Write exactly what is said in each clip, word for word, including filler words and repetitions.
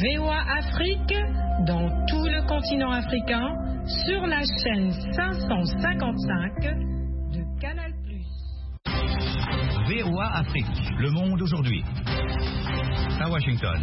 V O A Afrique dans tout le continent africain sur la chaîne cinq cent cinquante-cinq de Canal plus. V O A Afrique, le monde aujourd'hui. À Washington.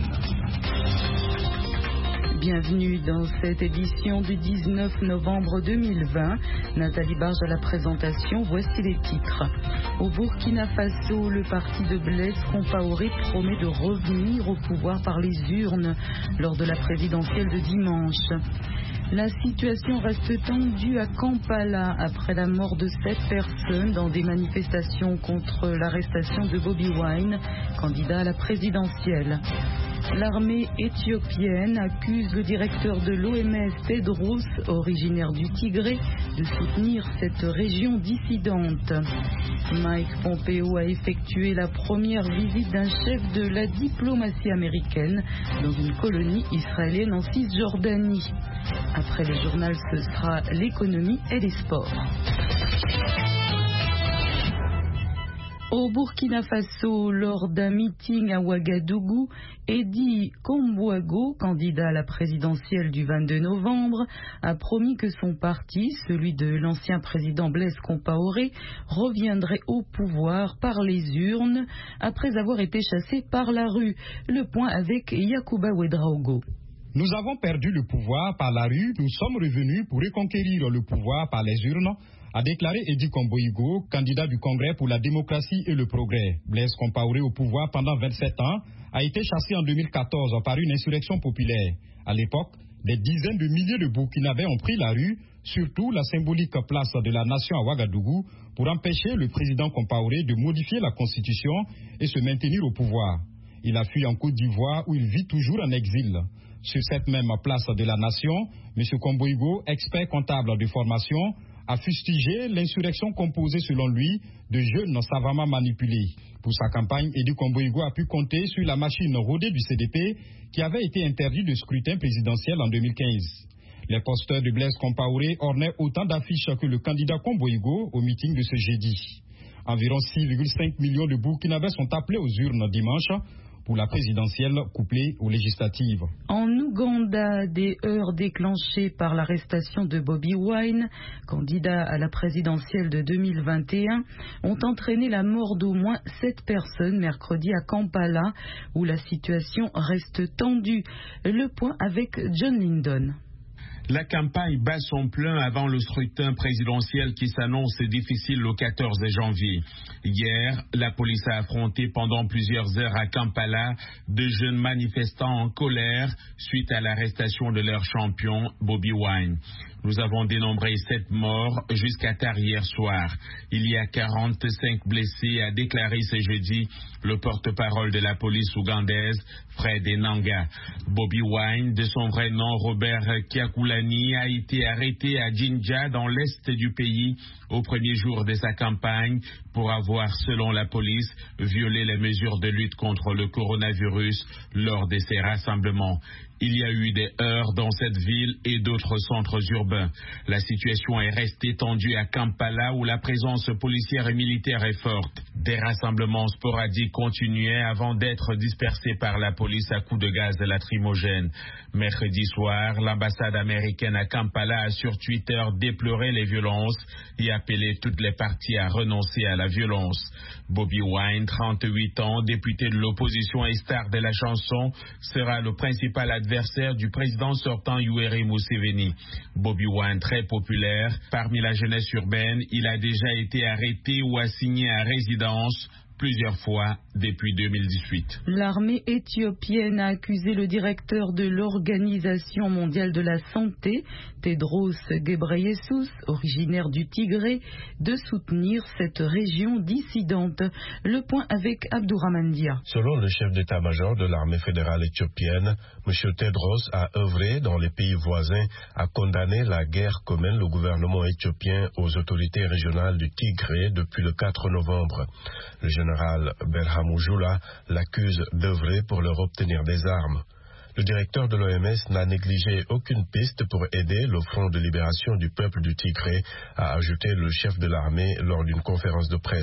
Bienvenue dans cette édition du dix-neuf novembre deux mille vingt. Nathalie Barge à la présentation, voici les titres. Au Burkina Faso, le parti de Blaise Compaoré promet de revenir au pouvoir par les urnes lors de la présidentielle de dimanche. La situation reste tendue à Kampala après la mort de sept personnes dans des manifestations contre l'arrestation de Bobi Wine, candidat à la présidentielle. L'armée éthiopienne accuse le directeur de l'O M S, Tedros, originaire du Tigré, de soutenir cette région dissidente. Mike Pompeo a effectué la première visite d'un chef de la diplomatie américaine dans une colonie israélienne en Cisjordanie. Après le journal, ce sera l'économie et les sports. Au Burkina Faso, lors d'un meeting à Ouagadougou, Edi Kombouago, candidat à la présidentielle du vingt-deux novembre, a promis que son parti, celui de l'ancien président Blaise Compaoré, reviendrait au pouvoir par les urnes après avoir été chassé par la rue. Le point avec Yacouba Ouedraogo. Nous avons perdu le pouvoir par la rue, nous sommes revenus pour reconquérir le pouvoir par les urnes, a déclaré Edi Kombouago, candidat du Congrès pour la démocratie et le progrès. Blaise Compaoré au pouvoir pendant vingt-sept ans a été chassé en deux mille quatorze par une insurrection populaire. À l'époque, des dizaines de milliers de Burkinabés ont pris la rue, surtout la symbolique place de la nation à Ouagadougou, pour empêcher le président Compaoré de modifier la constitution et se maintenir au pouvoir. Il a fui en Côte d'Ivoire où il vit toujours en exil. Sur cette même place de la nation, M. Kombouago, expert comptable de formation, a fustigé l'insurrection composée selon lui de jeunes savamment manipulés. Pour sa campagne, Edi Kombouago a pu compter sur la machine rodée du C D P qui avait été interdit de scrutin présidentiel en deux mille quinze. Les posters de Blaise Compaoré ornaient autant d'affiches que le candidat Kombouago au meeting de ce jeudi. Environ six virgule cinq millions de Burkinabés sont appelés aux urnes dimanche pour la présidentielle couplée aux législatives. En Ouganda, des heurts déclenchés par l'arrestation de Bobi Wine, candidat à la présidentielle de deux mille vingt et un, ont entraîné la mort d'au moins sept personnes mercredi à Kampala, où la situation reste tendue. Le point avec John Lyndon. La campagne bat son plein avant le scrutin présidentiel qui s'annonce difficile le quatorze janvier. Hier, la police a affronté pendant plusieurs heures à Kampala de jeunes manifestants en colère suite à l'arrestation de leur champion, Bobi Wine. Nous avons dénombré sept morts jusqu'à tard hier soir. Il y a quarante-cinq blessés, a déclaré ce jeudi le porte-parole de la police ougandaise, Fred Enanga. Bobi Wine, de son vrai nom Robert Kyakulani, a été arrêté à Jinja, dans l'est du pays, au premier jour de sa campagne, pour avoir, selon la police, violé les mesures de lutte contre le coronavirus lors de ses rassemblements. Il y a eu des heurts dans cette ville et d'autres centres urbains. La situation est restée tendue à Kampala où la présence policière et militaire est forte. Des rassemblements sporadiques continuaient avant d'être dispersés par la police à coups de gaz lacrymogène. Mercredi soir, l'ambassade américaine à Kampala a sur Twitter déploré les violences et appelé toutes les parties à renoncer à la violence. Bobi Wine, trente-huit ans, député de l'opposition et star de la chanson, sera le principal adversaire du président sortant Yoweri Museveni. Bobi Wine, très populaire parmi la jeunesse urbaine, il a déjà été arrêté ou assigné à résidence plusieurs fois depuis deux mille dix-huit. L'armée éthiopienne a accusé le directeur de l'Organisation mondiale de la santé, Tedros Ghebreyesus, originaire du Tigré, de soutenir cette région dissidente. Le point avec Abdourahmane Dia. Selon le chef d'état-major de l'armée fédérale éthiopienne, M. Tedros a œuvré dans les pays voisins à condamner la guerre que mène le gouvernement éthiopien aux autorités régionales du Tigré depuis le quatre novembre. Le général Berhanu Jula l'accuse d'œuvrer pour leur obtenir des armes. Le directeur de l'O M S n'a négligé aucune piste pour aider le Front de libération du peuple du Tigré, a ajouté le chef de l'armée lors d'une conférence de presse.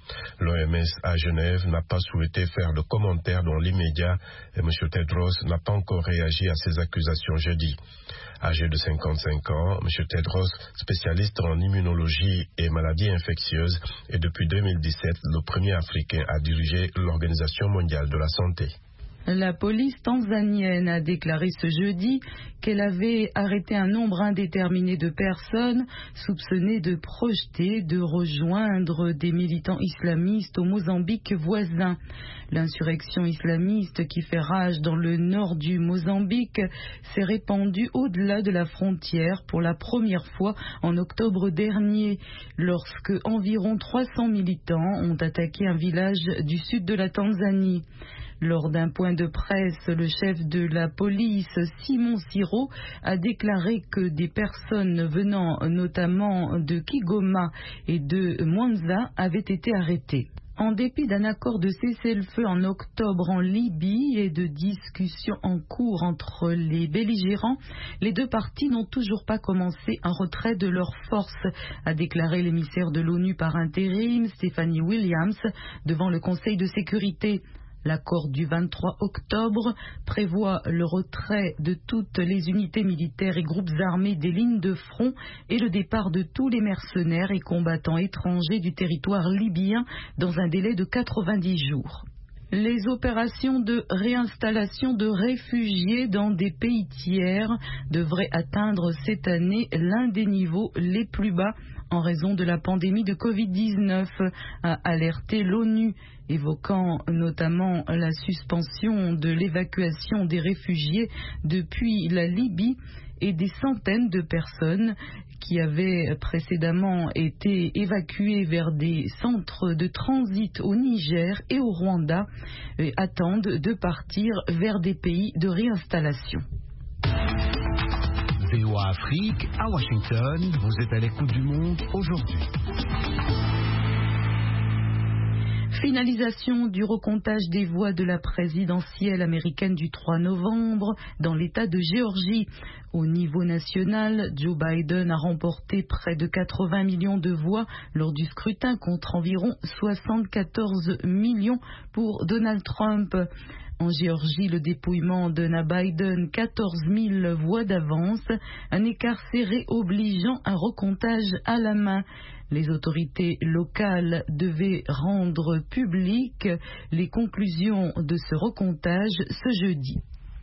L'O M S à Genève n'a pas souhaité faire de commentaires dans l'immédiat et M. Tedros n'a pas encore réagi à ces accusations jeudi. Âgé de cinquante-cinq ans, M. Tedros, spécialiste en immunologie et maladies infectieuses, est depuis deux mille dix-sept le premier Africain à diriger l'Organisation mondiale de la santé. La police tanzanienne a déclaré ce jeudi qu'elle avait arrêté un nombre indéterminé de personnes soupçonnées de projeter de rejoindre des militants islamistes au Mozambique voisin. L'insurrection islamiste qui fait rage dans le nord du Mozambique s'est répandue au-delà de la frontière pour la première fois en octobre dernier, lorsque environ trois cents militants ont attaqué un village du sud de la Tanzanie. Lors d'un point de presse, le chef de la police, Simon Siro, a déclaré que des personnes venant notamment de Kigoma et de Mwanza avaient été arrêtées. En dépit d'un accord de cessez-le-feu en octobre en Libye et de discussions en cours entre les belligérants, les deux parties n'ont toujours pas commencé un retrait de leurs forces, a déclaré l'émissaire de l'ONU par intérim, Stephanie Williams, devant le Conseil de sécurité. L'accord du vingt-trois octobre prévoit le retrait de toutes les unités militaires et groupes armés des lignes de front et le départ de tous les mercenaires et combattants étrangers du territoire libyen dans un délai de quatre-vingt-dix jours. Les opérations de réinstallation de réfugiés dans des pays tiers devraient atteindre cette année l'un des niveaux les plus bas en raison de la pandémie de covid dix-neuf, a alerté l'ONU, évoquant notamment la suspension de l'évacuation des réfugiés depuis la Libye et des centaines de personnes qui avaient précédemment été évacuées vers des centres de transit au Niger et au Rwanda et attendent de partir vers des pays de réinstallation. V O A Afrique, à Washington, vous êtes à l'écoute du monde aujourd'hui. Finalisation du recomptage des voix de la présidentielle américaine du trois novembre dans l'État de Géorgie. Au niveau national, Joe Biden a remporté près de quatre-vingts millions de voix lors du scrutin contre environ soixante-quatorze millions pour Donald Trump. En Géorgie, le dépouillement donna Biden quatorze mille voix d'avance, un écart serré obligeant un recomptage à la main. Les autorités locales devaient rendre publiques les conclusions de ce recomptage ce jeudi.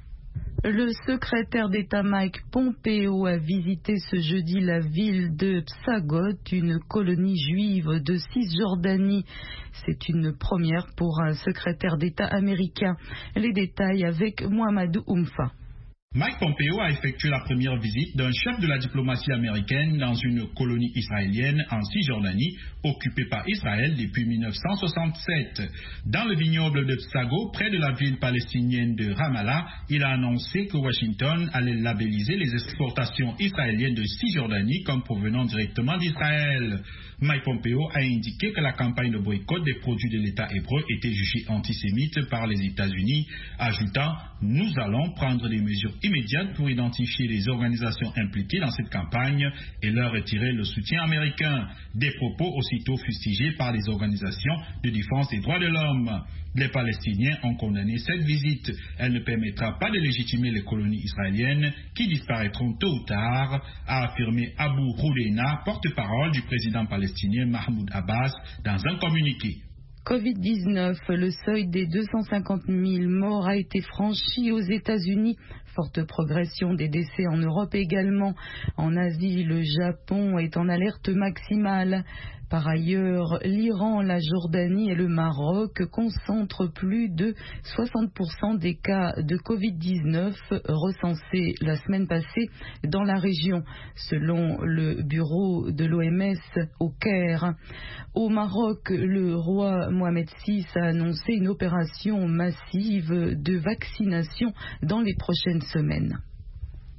Le secrétaire d'État Mike Pompeo a visité ce jeudi la ville de Psagot, une colonie juive de Cisjordanie. C'est une première pour un secrétaire d'État américain. Les détails avec Mohamedou Oumfa. Mike Pompeo a effectué la première visite d'un chef de la diplomatie américaine dans une colonie israélienne en Cisjordanie, occupée par Israël depuis mille neuf cent soixante-sept. Dans le vignoble de Psagot, près de la ville palestinienne de Ramallah, il a annoncé que Washington allait labelliser les exportations israéliennes de Cisjordanie comme provenant directement d'Israël. Mike Pompeo a indiqué que la campagne de boycott des produits de l'État hébreu était jugée antisémite par les États-Unis, ajoutant « Nous allons prendre des mesures immédiates pour identifier les organisations impliquées dans cette campagne et leur retirer le soutien américain ». Des propos aussitôt fustigés par les organisations de défense des droits de l'homme. Les Palestiniens ont condamné cette visite. Elle ne permettra pas de légitimer les colonies israéliennes qui disparaîtront tôt ou tard, a affirmé Abu Rouleina, porte-parole du président palestinien Mahmoud Abbas, dans un communiqué. covid dix-neuf, le seuil des deux cent cinquante mille morts a été franchi aux États-Unis. Forte progression des décès en Europe également. En Asie, le Japon est en alerte maximale. Par ailleurs, l'Iran, la Jordanie et le Maroc concentrent plus de soixante pour cent des cas de covid dix-neuf recensés la semaine passée dans la région, selon le bureau de l'O M S au Caire. Au Maroc, le roi Mohamed six a annoncé une opération massive de vaccination dans les prochaines semaines.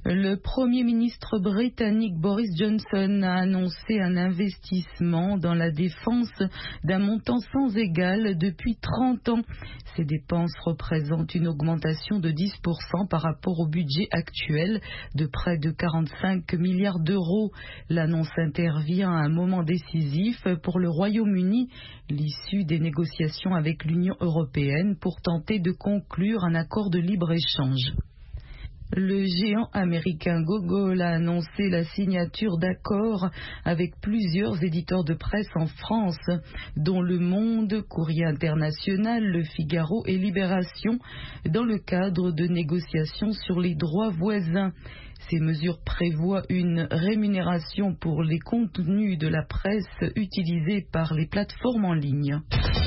Le Premier ministre britannique Boris Johnson a annoncé un investissement dans la défense d'un montant sans égal depuis trente ans. Ces dépenses représentent une augmentation de dix pour cent par rapport au budget actuel de près de quarante-cinq milliards d'euros. L'annonce intervient à un moment décisif pour le Royaume-Uni, l'issue des négociations avec l'Union européenne pour tenter de conclure un accord de libre-échange. Le géant américain Google a annoncé la signature d'accords avec plusieurs éditeurs de presse en France, dont Le Monde, Courrier International, Le Figaro et Libération, dans le cadre de négociations sur les droits voisins. Ces mesures prévoient une rémunération pour les contenus de la presse utilisés par les plateformes en ligne.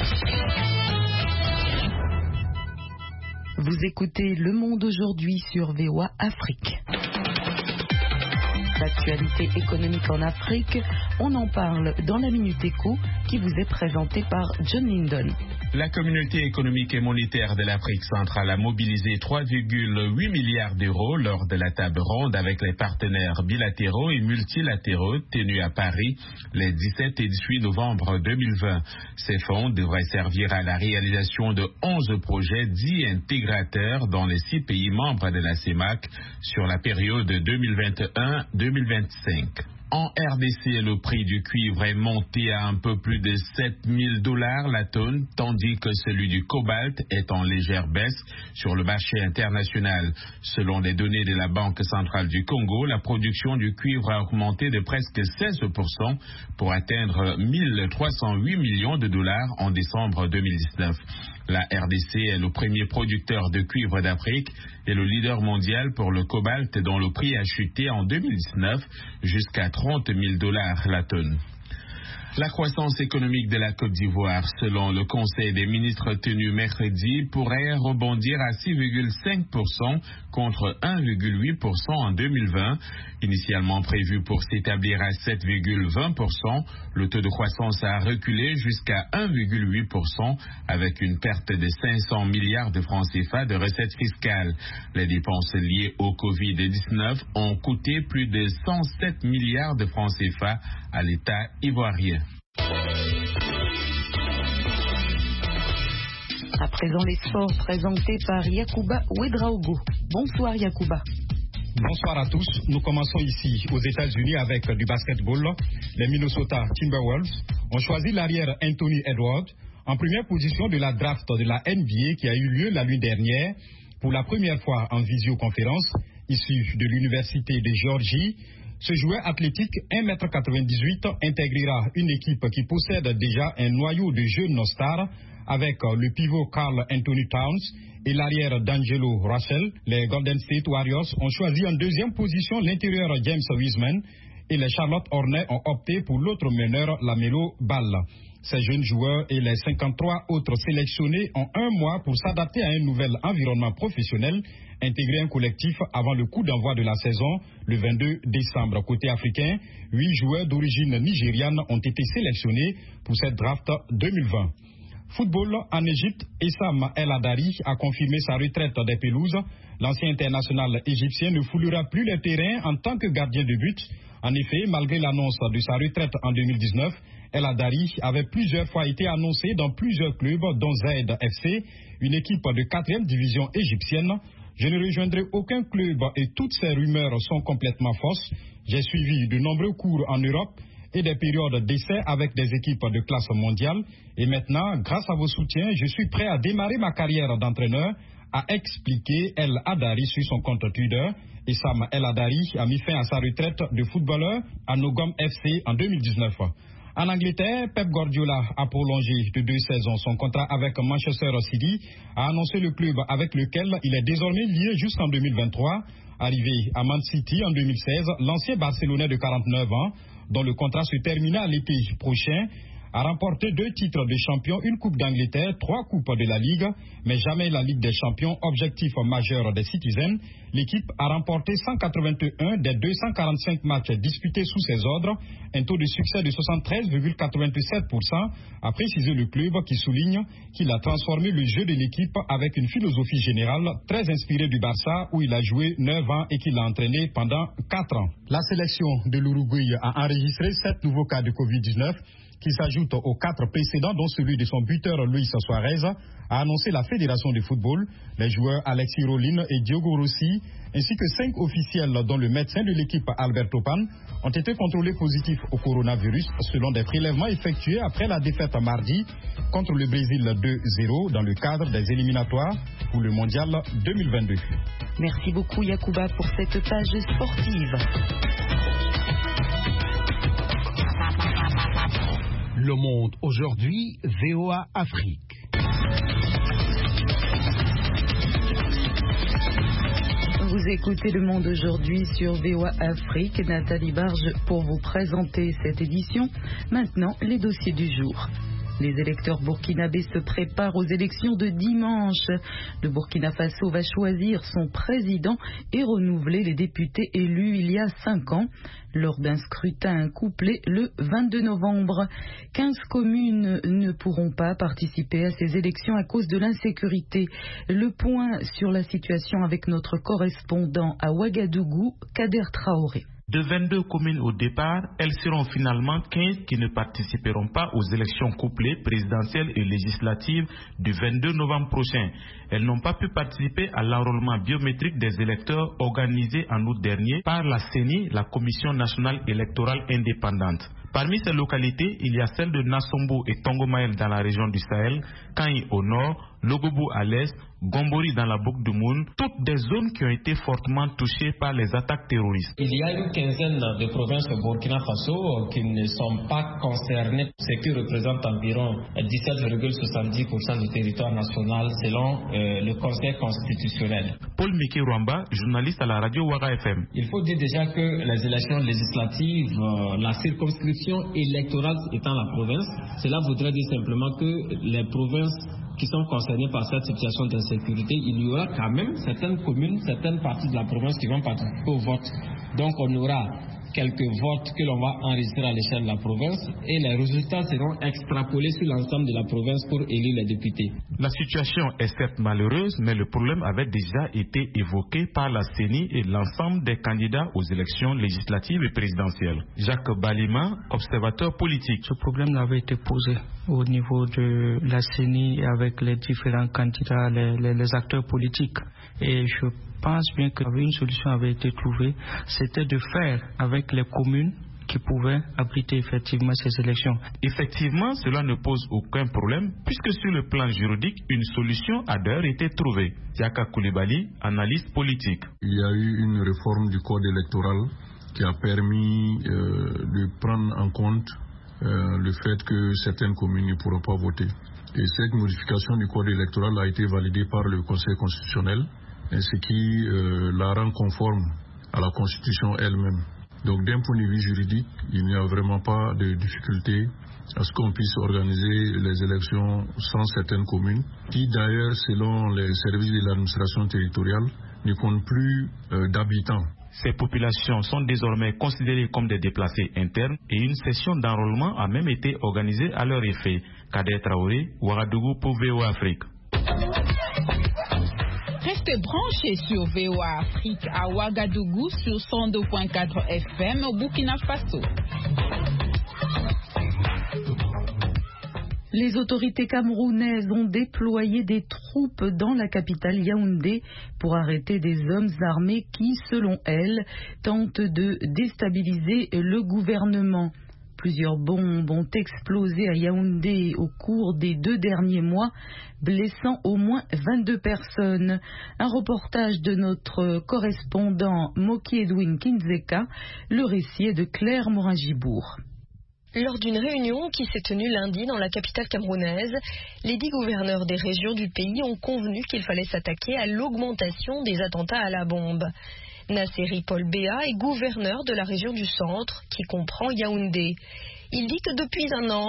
Vous écoutez Le Monde aujourd'hui sur V O A Afrique. L'actualité économique en Afrique, on en parle dans la Minute Éco qui vous est présentée par John Lindon. La communauté économique et monétaire de l'Afrique centrale a mobilisé trois virgule huit milliards d'euros lors de la table ronde avec les partenaires bilatéraux et multilatéraux tenus à Paris les dix-sept et dix-huit novembre deux mille vingt. Ces fonds devraient servir à la réalisation de onze projets dits intégrateurs dans les six pays membres de la CEMAC sur la période deux mille vingt et un deux mille vingt-cinq. En R D C, le prix du cuivre est monté à un peu plus de sept mille dollars la tonne, tandis que celui du cobalt est en légère baisse sur le marché international. Selon les données de la Banque centrale du Congo, la production du cuivre a augmenté de presque seize pour cent pour atteindre mille trois cent huit millions de dollars en décembre deux mille dix-neuf. La R D C est le premier producteur de cuivre d'Afrique et le leader mondial pour le cobalt dont le prix a chuté en deux mille dix-neuf jusqu'à trente mille dollars la tonne. La croissance économique de la Côte d'Ivoire, selon le Conseil des ministres tenu mercredi, pourrait rebondir à six virgule cinq pour cent contre un virgule huit pour cent en deux mille vingt. Initialement prévu pour s'établir à sept virgule vingt pour cent, le taux de croissance a reculé jusqu'à un virgule huit pour cent avec une perte de cinq cents milliards de francs C F A de recettes fiscales. Les dépenses liées au covid dix-neuf ont coûté plus de cent sept milliards de francs C F A à l'État ivoirien. À présent, les sports présentés par Yacouba Ouedraogo. Bonsoir Yacouba. Bonsoir à tous. Nous commençons ici aux États-Unis avec du basketball. Les Minnesota Timberwolves ont choisi l'arrière Anthony Edwards en première position de la draft de la N B A qui a eu lieu la nuit dernière pour la première fois en visioconférence. Issu de l'Université de Géorgie, ce joueur athlétique un mètre quatre-vingt-dix-huit intégrera une équipe qui possède déjà un noyau de jeunes stars avec le pivot Karl Anthony Towns et l'arrière D'Angelo Russell. Les Golden State Warriors ont choisi en deuxième position l'intérieur James Wiseman et les Charlotte Hornets ont opté pour l'autre meneur Lamelo Ball. Ces jeunes joueurs et les cinquante-trois autres sélectionnés ont un mois pour s'adapter à un nouvel environnement professionnel, intégrer un collectif avant le coup d'envoi de la saison le vingt-deux décembre. Côté africain, huit joueurs d'origine nigériane ont été sélectionnés pour cette draft deux mille vingt. Football en Égypte, Essam El Hadari a confirmé sa retraite des pelouses. L'ancien international égyptien ne foulera plus les terrains en tant que gardien de but. En effet, malgré l'annonce de sa retraite en deux mille dix-neuf, El Hadari avait plusieurs fois été annoncé dans plusieurs clubs, dont Zaïd F C, une équipe de quatrième division égyptienne. Je ne rejoindrai aucun club et toutes ces rumeurs sont complètement fausses. J'ai suivi de nombreux cours en Europe et des périodes d'essai avec des équipes de classe mondiale. Et maintenant, grâce à vos soutiens, je suis prêt à démarrer ma carrière d'entraîneur, a expliqué El Hadari sur son compte Twitter. Et Sam El Hadari a mis fin à sa retraite de footballeur à Nogam F C en deux mille dix-neuf. En Angleterre, Pep Guardiola a prolongé de deux saisons son contrat avec Manchester City, a annoncé le club avec lequel il est désormais lié jusqu'en deux mille vingt-trois. Arrivé à Man City en deux mille seize, l'ancien Barcelonais de quarante-neuf ans, dont le contrat se termina l'été prochain, a remporté deux titres de champion, une Coupe d'Angleterre, trois Coupes de la Ligue, mais jamais la Ligue des champions, objectif majeur des Citizens. L'équipe a remporté cent quatre-vingt-un des deux cent quarante-cinq matchs disputés sous ses ordres, un taux de succès de soixante-treize virgule quatre-vingt-sept pour cent, a précisé le club qui souligne qu'il a transformé le jeu de l'équipe avec une philosophie générale très inspirée du Barça où il a joué neuf ans et qu'il a entraîné pendant quatre ans. La sélection de l'Uruguay a enregistré sept nouveaux cas de covid dix-neuf qui s'ajoutent aux quatre précédents, dont celui de son buteur Luis Suarez, a annoncé la Fédération de football. Les joueurs Alexis Rolin et Diogo Rossi, ainsi que cinq officiels dont le médecin de l'équipe Alberto Pan, ont été contrôlés positifs au coronavirus selon des prélèvements effectués après la défaite mardi contre le Brésil deux zéro dans le cadre des éliminatoires pour le Mondial deux mille vingt-deux. Merci beaucoup Yacouba pour cette page sportive. Le Monde aujourd'hui, V O A Afrique. Vous écoutez Le Monde aujourd'hui sur V O A Afrique. Nathalie Barge pour vous présenter cette édition. Maintenant, les dossiers du jour. Les électeurs burkinabés se préparent aux élections de dimanche. Le Burkina Faso va choisir son président et renouveler les députés élus il y a cinq ans lors d'un scrutin couplé le vingt-deux novembre. quinze communes ne pourront pas participer à ces élections à cause de l'insécurité. Le point sur la situation avec notre correspondant à Ouagadougou, Kader Traoré. De vingt-deux communes au départ, elles seront finalement quinze qui ne participeront pas aux élections couplées présidentielles et législatives du vingt-deux novembre prochain. Elles n'ont pas pu participer à l'enrôlement biométrique des électeurs organisé en août dernier par la C E N I, la Commission nationale électorale indépendante. Parmi ces localités, il y a celles de Nassombo et Tongomaël dans la région du Sahel, Kanyi au nord, Logobou à l'est, Gombori dans la boucle du Moun, toutes des zones qui ont été fortement touchées par les attaques terroristes. Il y a une quinzaine de provinces au Burkina Faso qui ne sont pas concernées, ce qui représente environ dix-sept virgule soixante-dix pour cent du territoire national selon euh, le Conseil constitutionnel. Paul Miki Rwamba, journaliste à la radio Ouaga F M. Il faut dire déjà que les élections législatives, euh, la circonscription électorale étant la province, cela voudrait dire simplement que les provinces qui sont concernés par cette situation d'insécurité, il y aura quand même certaines communes, certaines parties de la province qui vont participer au vote. Donc on aura quelques votes que l'on va enregistrer à l'échelle de la province et les résultats seront extrapolés sur l'ensemble de la province pour élire les députés. La situation est certes malheureuse, mais le problème avait déjà été évoqué par la C E N I et l'ensemble des candidats aux élections législatives et présidentielles. Jacques Balima, observateur politique. Ce problème avait été posé au niveau de la C E N I avec les différents candidats, les, les, les acteurs politiques. Et je pense bien qu'une solution avait été trouvée, c'était de faire avec les communes qui pouvaient abriter effectivement ces élections. Effectivement, cela ne pose aucun problème puisque sur le plan juridique, une solution a d'ailleurs été trouvée. Yaka Koulibaly, analyste politique. Il y a eu une réforme du code électoral qui a permis euh, de prendre en compte euh, le fait que certaines communes ne pourront pas voter. Et cette modification du code électoral a été validée par le Conseil constitutionnel, ce qui euh, la rend conforme à la Constitution elle-même. Donc d'un point de vue juridique, il n'y a vraiment pas de difficulté à ce qu'on puisse organiser les élections sans certaines communes, qui d'ailleurs, selon les services de l'administration territoriale, ne comptent plus euh, d'habitants. Ces populations sont désormais considérées comme des déplacés internes et une session d'enrôlement a même été organisée à leur effet. Kader Traoré, Ouagadougou pour V O A Afrique. Restez branchés sur V O A Afrique à Ouagadougou sur cent deux virgule quatre F M au Burkina Faso. Les autorités camerounaises ont déployé des troupes dans la capitale Yaoundé pour arrêter des hommes armés qui, selon elles, tentent de déstabiliser le gouvernement. Plusieurs bombes ont explosé à Yaoundé au cours des deux derniers mois, blessant au moins vingt-deux personnes. Un reportage de notre correspondant Moki Edwin Kinzeka, le récit est de Claire Morin-Gibourg. Lors d'une réunion qui s'est tenue lundi dans la capitale camerounaise, les dix gouverneurs des régions du pays ont convenu qu'il fallait s'attaquer à l'augmentation des attentats à la bombe. Nasseri Paul Béa est gouverneur de la région du centre, qui comprend Yaoundé. Il dit que depuis un an,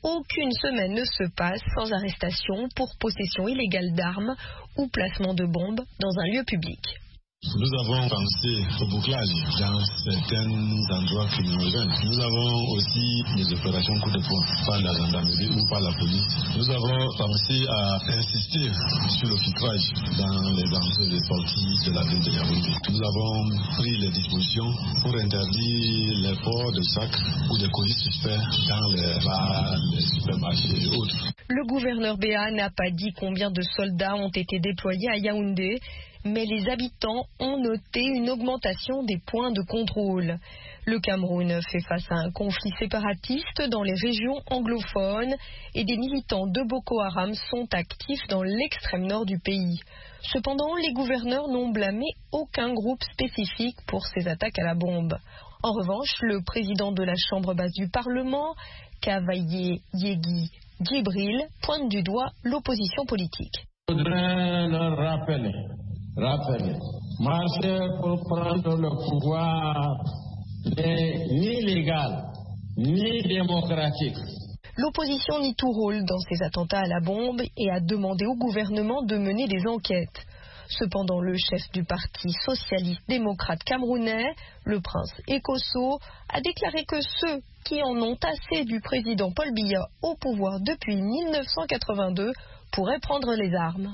aucune semaine ne se passe sans arrestation pour possession illégale d'armes ou placement de bombes dans un lieu public. Nous avons pensé au bouclage dans certains endroits criminogènes. Nous avons aussi des opérations coup de poing par la gendarmerie ou par la police. Nous avons pensé à insister sur le filtrage dans les entrées et sorties de la ville de Yaoundé. Nous avons pris les dispositions pour interdire les ports de sacs ou des colis suspects dans les bars, les supermarchés et autres. Le gouverneur Béa n'a pas dit combien de soldats ont été déployés à Yaoundé, mais les habitants ont noté une augmentation des points de contrôle. Le Cameroun fait face à un conflit séparatiste dans les régions anglophones et des militants de Boko Haram sont actifs dans l'extrême nord du pays. Cependant, les gouverneurs n'ont blâmé aucun groupe spécifique pour ces attaques à la bombe. En revanche, le président de la Chambre basse du Parlement, Kavaye Yegui Djibril, pointe du doigt l'opposition politique. Je voudrais leur rappeler, rappeler, marcher pour prendre le pouvoir n'est ni légal, ni démocratique. L'opposition nie tout rôle dans ces attentats à la bombe et a demandé au gouvernement de mener des enquêtes. Cependant, le chef du parti socialiste démocrate camerounais, le prince Ekosso, a déclaré que ceux qui en ont assez du président Paul Biya au pouvoir depuis mille neuf cent quatre-vingt-deux pourraient prendre les armes.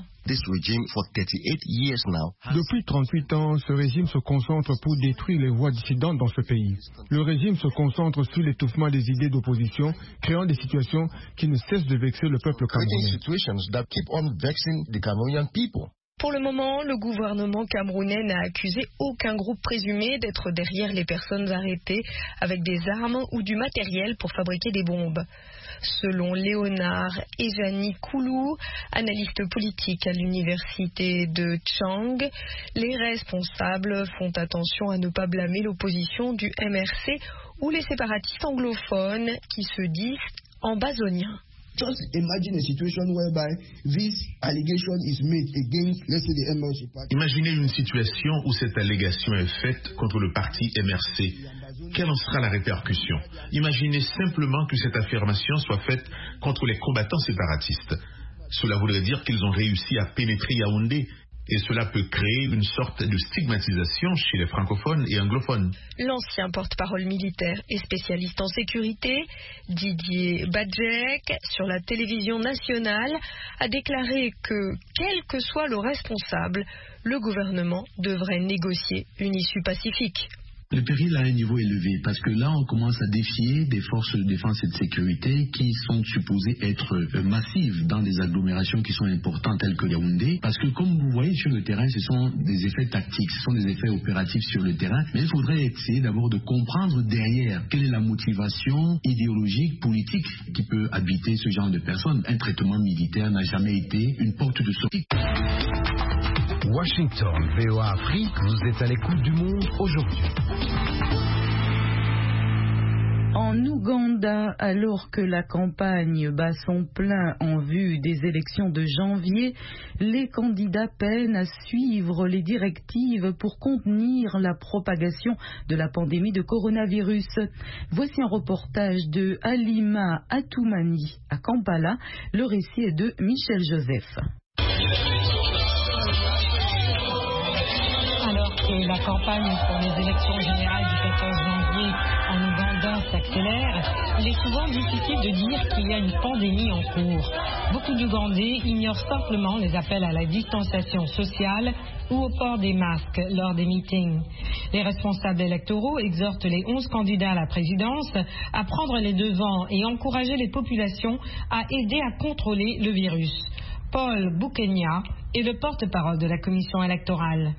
Depuis trente-huit ans, ce régime se concentre pour détruire les voix dissidentes dans ce pays. Le régime se concentre sur l'étouffement des idées d'opposition, créant des situations qui ne cessent de vexer le peuple camerounais. Pour le moment, le gouvernement camerounais n'a accusé aucun groupe présumé d'être derrière les personnes arrêtées avec des armes ou du matériel pour fabriquer des bombes. Selon Léonard Ejani Koulou, analyste politique à l'université de Chang, les responsables font attention à ne pas blâmer l'opposition du M R C ou les séparatistes anglophones qui se disent ambazoniens. Just imagine a situation whereby this allegation is made against, let's say, the M R C party. Imaginez une situation où cette allégation est faite contre le parti M R C. Quelle en sera la répercussion? Imaginez simplement que cette affirmation soit faite contre les combattants séparatistes. Cela voudrait dire qu'ils ont réussi à pénétrer Yaoundé. Et cela peut créer une sorte de stigmatisation chez les francophones et anglophones. L'ancien porte-parole militaire et spécialiste en sécurité, Didier Badjek, sur la télévision nationale, a déclaré que, quel que soit le responsable, le gouvernement devrait négocier une issue pacifique. Le péril a un niveau élevé parce que là on commence à défier des forces de défense et de sécurité qui sont supposées être massives dans des agglomérations qui sont importantes telles que Yaoundé, parce que comme vous voyez sur le terrain ce sont des effets tactiques, ce sont des effets opératifs sur le terrain, mais il faudrait essayer d'abord de comprendre derrière quelle est la motivation idéologique, politique qui peut habiter ce genre de personnes. Un traitement militaire n'a jamais été une porte de sortie. Washington, V O A Afrique, vous êtes à l'écoute du monde aujourd'hui. En Ouganda, alors que la campagne bat son plein en vue des élections de janvier, les candidats peinent à suivre les directives pour contenir la propagation de la pandémie de coronavirus. Voici un reportage de Halima Atoumani à Kampala. Le récit est de Michel Joseph. Alors que la campagne pour les élections générales du quatorze janvier en Ouganda s'accélère, il est souvent difficile de dire qu'il y a une pandémie en cours. Beaucoup d'Ougandais ignorent simplement les appels à la distanciation sociale ou au port des masques lors des meetings. Les responsables électoraux exhortent les onze candidats à la présidence à prendre les devants et encourager les populations à aider à contrôler le virus. Paul Bukenya est le porte-parole de la commission électorale.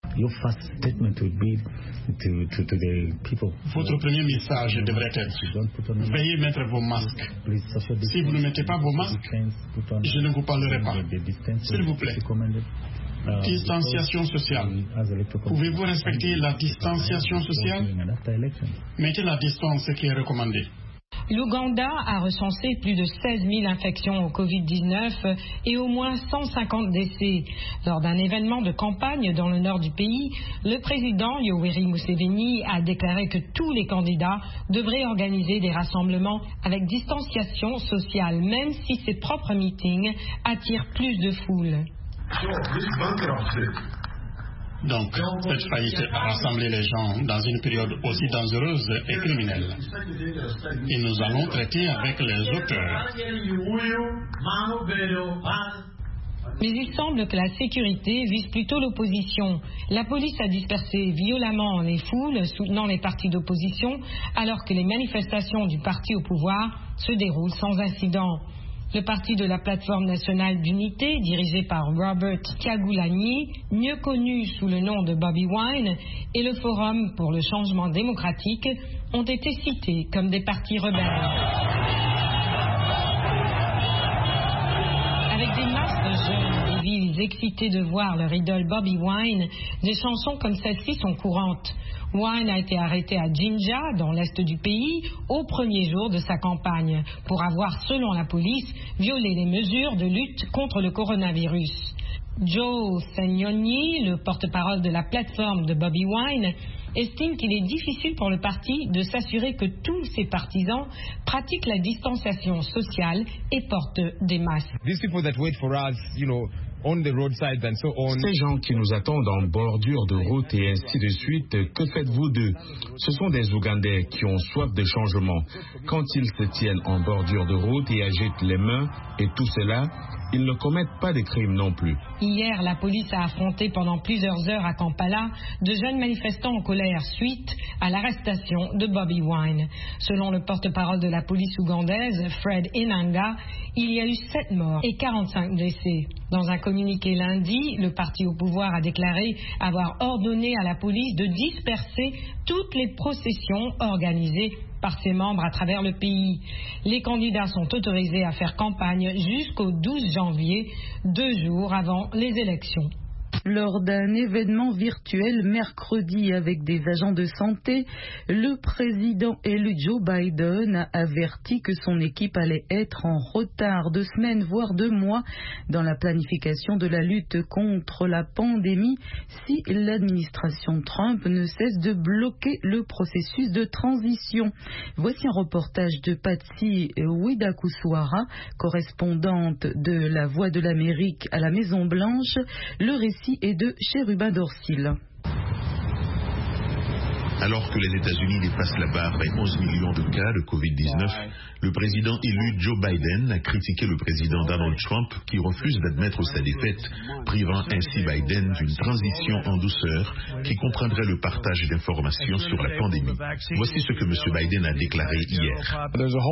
Votre premier message devrait être « Veuillez mettre vos masques. Si vous ne mettez pas vos masques, je ne vous parlerai pas. S'il vous plaît. Distanciation sociale. Pouvez-vous respecter la distanciation sociale? Mettez la distance qui est recommandée. » L'Ouganda a recensé plus de seize mille infections au covid dix-neuf et au moins cent cinquante décès. Lors d'un événement de campagne dans le nord du pays, le président Yoweri Museveni a déclaré que tous les candidats devraient organiser des rassemblements avec distanciation sociale, même si ses propres meetings attirent plus de foule. Donc, cette faillite a rassemblé les gens dans une période aussi dangereuse et criminelle. Et nous allons traiter avec les auteurs. Mais il semble que la sécurité vise plutôt l'opposition. La police a dispersé violemment les foules soutenant les partis d'opposition, alors que les manifestations du parti au pouvoir se déroulent sans incident. Le parti de la plateforme nationale d'unité, dirigé par Robert Kyagulanyi, mieux connu sous le nom de Bobby Wine, et le Forum pour le changement démocratique ont été cités comme des partis rebelles. Avec des masses de jeunes, des villes excitées de voir leur idole Bobby Wine, des chansons comme celle-ci sont courantes. Wine a été arrêté à Jinja, dans l'est du pays, au premier jour de sa campagne, pour avoir, selon la police, violé les mesures de lutte contre le coronavirus. Joe Senyonyi, le porte-parole de la plateforme de Bobby Wine, estime qu'il est difficile pour le parti de s'assurer que tous ses partisans pratiquent la distanciation sociale et portent des masques. Ces gens qui nous attendent en bordure de route et ainsi de suite, que faites-vous d'eux? Ce sont des Ougandais qui ont soif de changement. Quand ils se tiennent en bordure de route et agitent les mains et tout cela, ils ne commettent pas de crimes non plus. Hier, la police a affronté pendant plusieurs heures à Kampala de jeunes manifestants en colère suite à l'arrestation de Bobby Wine. Selon le porte-parole de la police ougandaise, Fred Enanga, il y a eu sept morts et quarante-cinq blessés. Dans un communiqué lundi, le parti au pouvoir a déclaré avoir ordonné à la police de disperser toutes les processions organisées par ses membres à travers le pays. Les candidats sont autorisés à faire campagne jusqu'au douze janvier, deux jours avant les élections. Lors d'un événement virtuel mercredi avec des agents de santé, le président élu Joe Biden a averti que son équipe allait être en retard de semaines, voire de mois, dans la planification de la lutte contre la pandémie si l'administration Trump ne cesse de bloquer le processus de transition. Voici un reportage de Patsy Widakuswara, correspondante de La Voix de l'Amérique à la Maison-Blanche. Le récit et de Chérubin Dorsil. Alors que les États-Unis dépassent la barre des onze millions de cas de covid dix-neuf, le président élu Joe Biden a critiqué le président Donald Trump qui refuse d'admettre sa défaite, privant ainsi Biden d'une transition en douceur qui comprendrait le partage d'informations sur la pandémie. Voici ce que M. Biden a déclaré hier.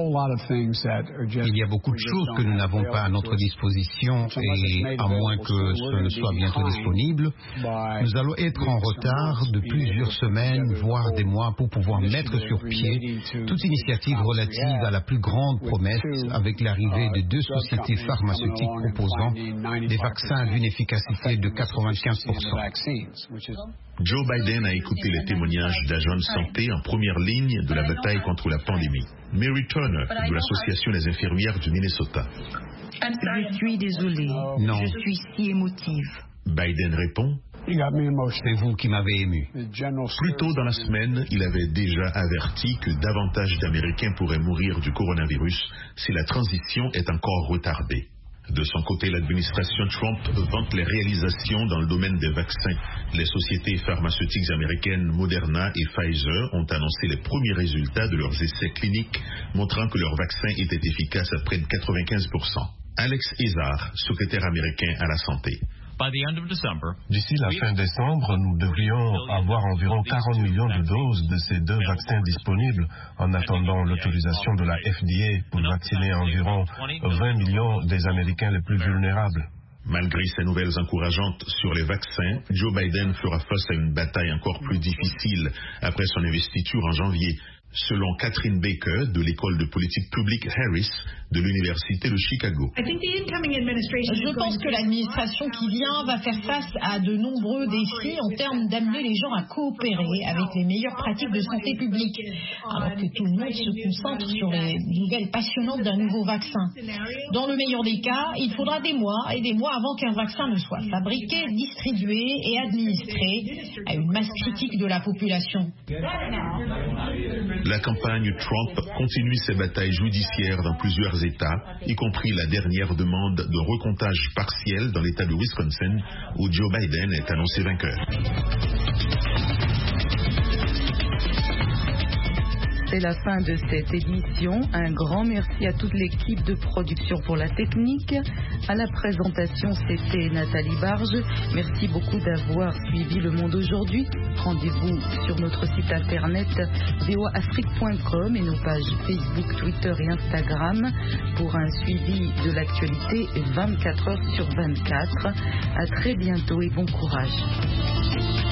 Il y a beaucoup de choses que nous n'avons pas à notre disposition et à moins que ce ne soit bientôt disponible, nous allons être en retard de plusieurs semaines, voire des mois pour pouvoir mettre sur pied toute initiative relative à la plus grande promesse avec l'arrivée de deux sociétés pharmaceutiques proposant des vaccins d'une efficacité de quatre-vingt-quinze pour cent. Joe Biden a écouté les témoignages d'agents de santé en première ligne de la bataille contre la pandémie. Mary Turner, de l'Association des infirmières du Minnesota. Je suis désolée. Non. Je suis si émotive. Biden répond: c'est vous qui m'avez ému. Plus tôt dans la semaine, il avait déjà averti que davantage d'Américains pourraient mourir du coronavirus si la transition est encore retardée. De son côté, l'administration Trump vante les réalisations dans le domaine des vaccins. Les sociétés pharmaceutiques américaines Moderna et Pfizer ont annoncé les premiers résultats de leurs essais cliniques, montrant que leur vaccin était efficace à près de quatre-vingt-quinze pour cent. Alex Azar, secrétaire américain à la santé. D'ici la fin décembre, nous devrions avoir environ quarante millions de doses de ces deux vaccins disponibles en attendant l'autorisation de la F D A pour vacciner environ vingt millions des Américains les plus vulnérables. Malgré ces nouvelles encourageantes sur les vaccins, Joe Biden fera face à une bataille encore plus difficile après son investiture en janvier. selon Catherine Baker de l'école de politique publique Harris de l'Université de Chicago. Je pense que l'administration qui vient va faire face à de nombreux défis en termes d'amener les gens à coopérer avec les meilleures pratiques de santé publique, alors que tout le monde se concentre sur les nouvelles passionnantes d'un nouveau vaccin. Dans le meilleur des cas, il faudra des mois et des mois avant qu'un vaccin ne soit fabriqué, distribué et administré à une masse critique de la population. La campagne Trump continue ses batailles judiciaires dans plusieurs États, y compris la dernière demande de recomptage partiel dans l'État de Wisconsin, où Joe Biden est annoncé vainqueur. C'est la fin de cette édition. Un grand merci à toute l'équipe de production pour la technique. À la présentation, c'était Nathalie Barge. Merci beaucoup d'avoir suivi Le Monde aujourd'hui. Rendez-vous sur notre site internet v o a afrique point com et nos pages Facebook, Twitter et Instagram pour un suivi de l'actualité vingt-quatre heures sur vingt-quatre. À très bientôt et bon courage.